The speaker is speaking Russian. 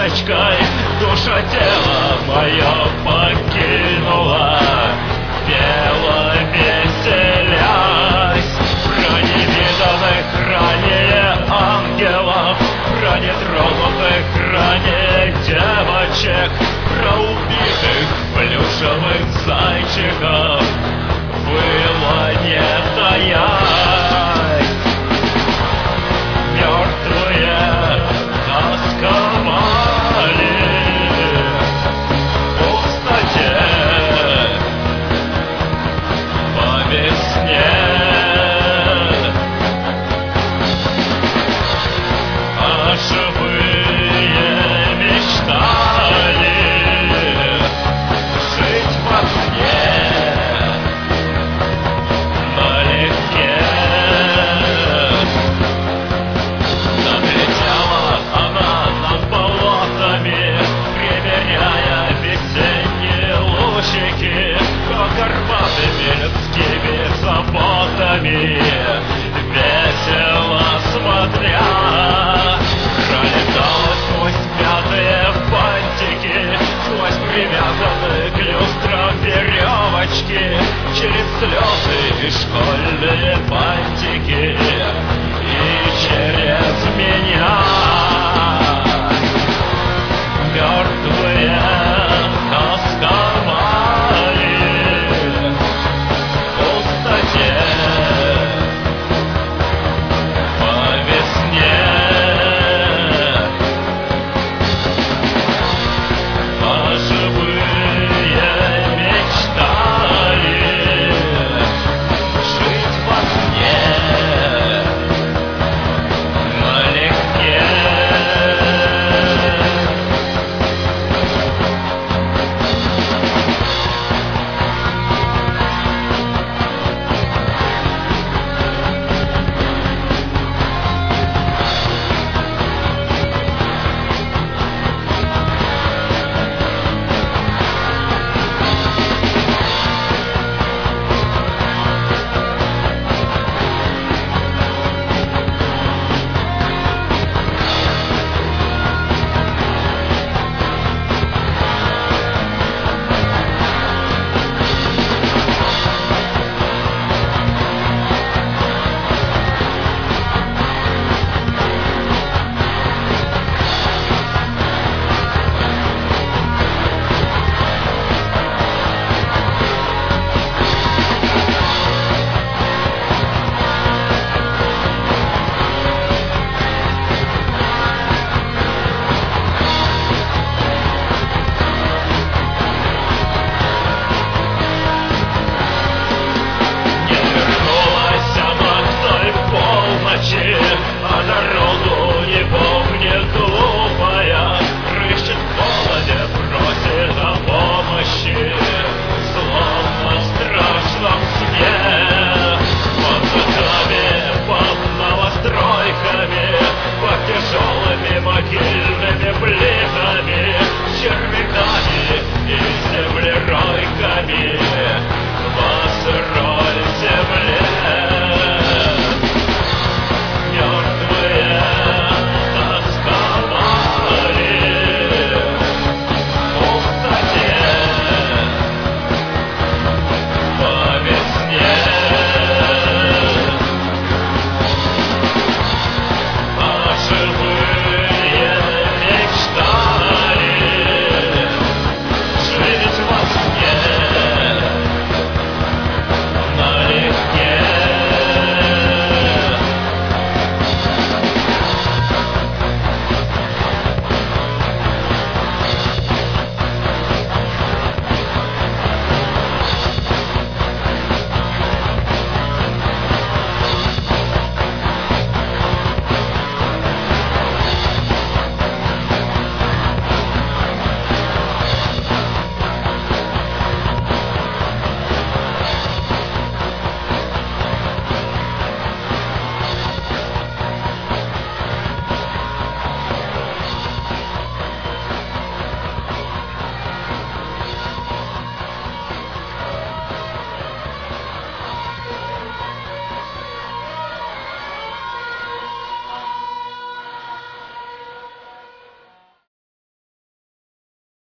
девочкой душа тело мое покинула, пела веселясь про невиданных ранее ангелов, про нетронутых ранее девочек, про убитых плюшевых зайчиков. Было не таять, мертвые тосковали в пустоте по весне. А живые мечтали жить во сне налегке. Налетела она над болотами, примеряя весенние лучики, горбатыми людскими заботами, весело смотря. Пролетала сквозь пятые фантики, сквозь привязанные к люстрам веревочки, через слезы и школьные бантики, и через меня.